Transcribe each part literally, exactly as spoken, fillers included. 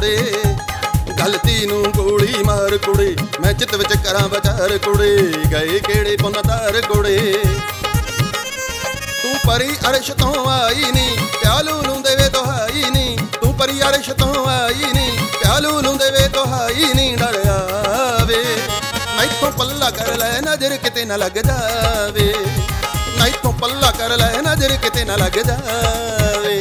ਕੁੜੇ, ਗਲਤੀ ਨੂੰ ਗੋਲੀ ਮਾਰ ਕੁੜੇ, ਮੈਂ ਚਿੱਤ ਵਿੱਚ ਕਰਾਂ ਵਿਚਾਰ ਕੁੜੇ, ਗਏ ਕਿਹੜੇ ਪੁੰਨ ਤਾਰ ਕੁੜੇ। ਤੂੰ ਪਰੀ ਅਰਸ਼ ਤੋਂ ਆਈ ਨੀ, ਪਿਆਲੂ ਨੂੰ ਦੇਵੇ ਦੁਹਾਈ ਨੀ, ਤੂੰ ਪਰੀ ਅਰਸ਼ ਤੋਂ ਆਈ ਨੀ, ਪਿਆਲੂ ਨੂੰ ਦੇਵੇ ਦੁਹਾਈ ਨੀ। ਡਰਿਆ ਵੇ ਮੈਥੋਂ ਪੱਲਾ ਕਰ ਲੈ, ਨਜ਼ਰ ਕਿਤੇ ਨਾ ਲੱਗ ਜਾਵੇ, ਮੈਥੋਂ ਪੱਲਾ ਕਰ ਲੈ, ਨਜ਼ਰ ਕਿਤੇ ਨਾ ਲੱਗ ਜਾਵੇ।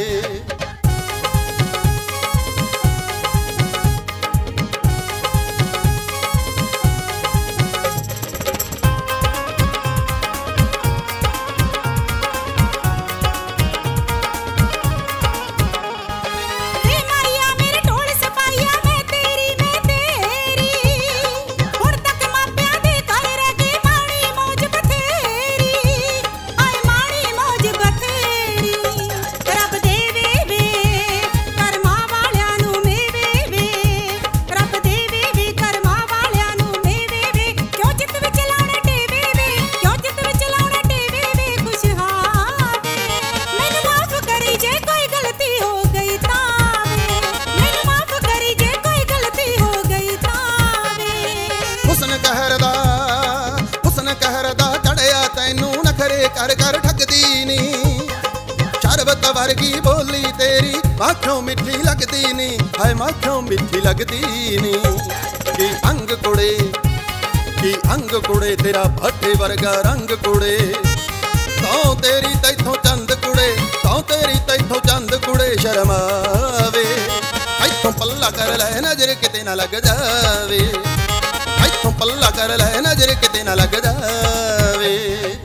कर कर ठगदी नी, शरबत वर्गी बोली तेरी माखों मिठी लगदी नी, हाय माखों मिठी लगदी नी। की अंग कुड़े, की अंग कुड़े, तेरा भट्टे वर्गा रंग कुड़े, तो तेरी तैथों चंद कुड़े, तो तेरी तैथों चंद कुड़े। शर्मावे ऐथों पल्ला कर लै, नजर किते ना लग जावे, ऐथों पल्ला कर लै, नजर किते ना लग जावे।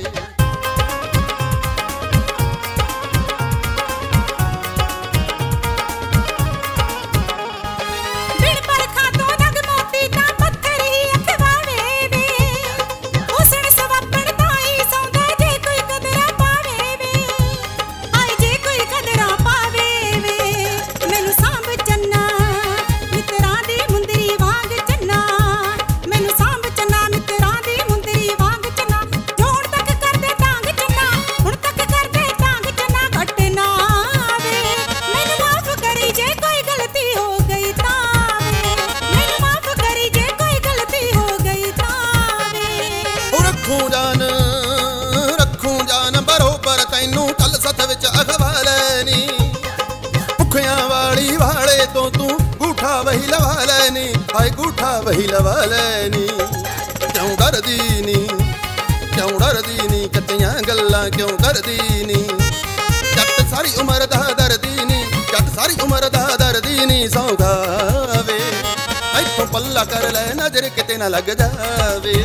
रखूं जान, रखूं जान बरोबर तैनू कल सथ विच अखवा लैनी, भुखियां वाली वाले तो तू गूठा वही लवा लैनी, हाय गूठा वही लवा लैनी। क्यों डरदी नी, क्यों डरदी नी, कच्चियां गल्लां क्यों करदी नी, जट सारी उमर दा दरदी नी, जट सारी उमर दा दरदी नी। सौगावे ऐथों पल्ला कर लै, नजर किते ना लग जावे,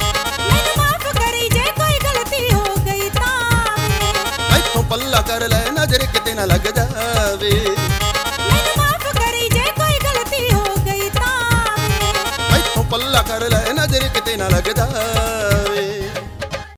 पल्ला कर लै, नजर किते ना लग जावे। माफ करी जे कोई गलती हो गई तां, ऐथों पल्ला कर लै, नजर किते ना लग जावे।